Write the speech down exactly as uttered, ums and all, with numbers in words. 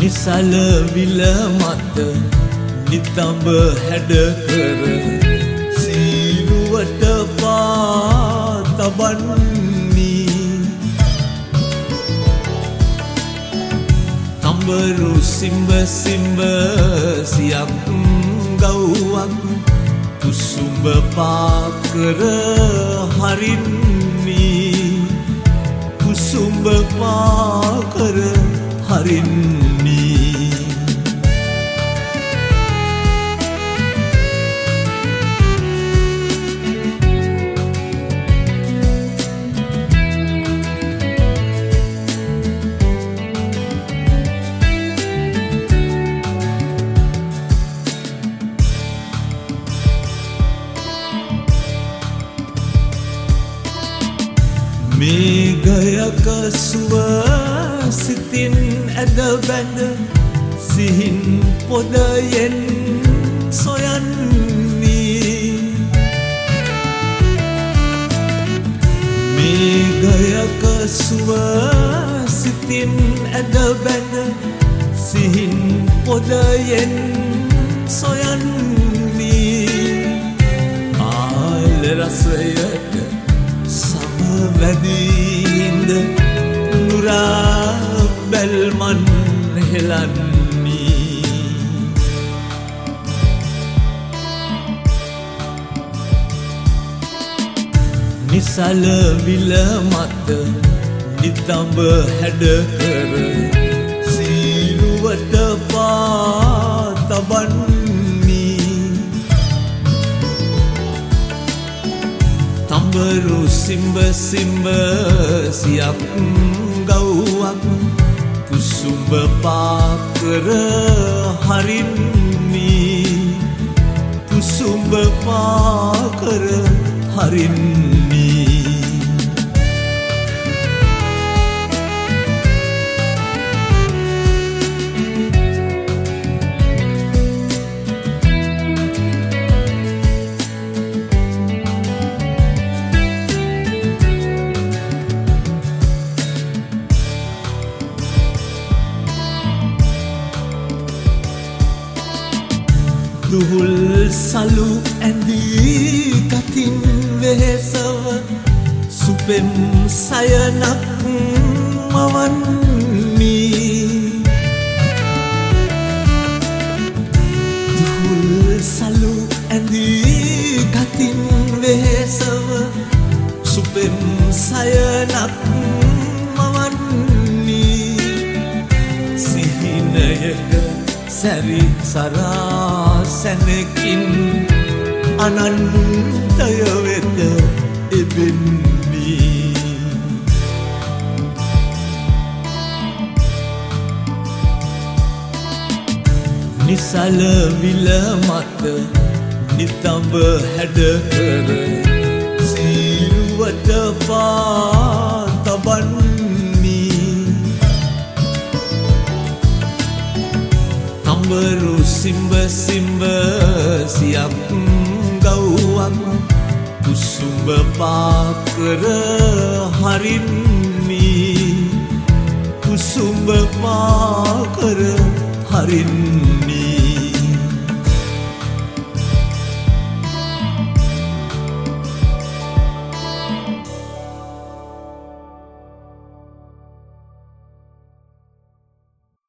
නිසල විල මත නිතඹ හැඩ කර සීරුවට පා තබන්නී තඹරු සිම්බ සිම්බ සියක් ගව්වක් කුසුඹ පාකර හරින්නී කුසුඹ පාකර හරින්නී මේඝයක සුව සිතින් ඇද බැඳ සිහින් පොදයෙන් සොයන්නී මේඝයක සුව සිතින් ඇද බැඳ සිහින් පොදයෙන් සොයන්නී ආල රසයට වැදීන්ද නුරා බැල්මන් හෙලන්නී නිසල විල මත නිතඹ හැඩ කර සීරුවට පා තබන්නී තඹරු සිම්බ සිම්බ සියක් ගව්වක් කුසුඹ පාකර හරින්නී කුසුඹ පාකර හරින්නී දුහුල් සලු ඇඳී කතින් වෙහෙසව සුපෙම් සයනක් මවන්නී දුහුල් සලු ඇඳී කතින් වෙහෙසව සුපෙම් සයනක් මවන්නී සිහිනයක සැරි සරා සැනකින් අනන්තය වෙත එබෙන්නී නිසල විල මත නිතඹ හැඩ කර සීරුවට පා තබන්නී තඹරු සිම්බ සිම්බ සියක් ගව්වක් කුසුඹ පාකර හරින්නී කුසුඹ පාකර හරින්නී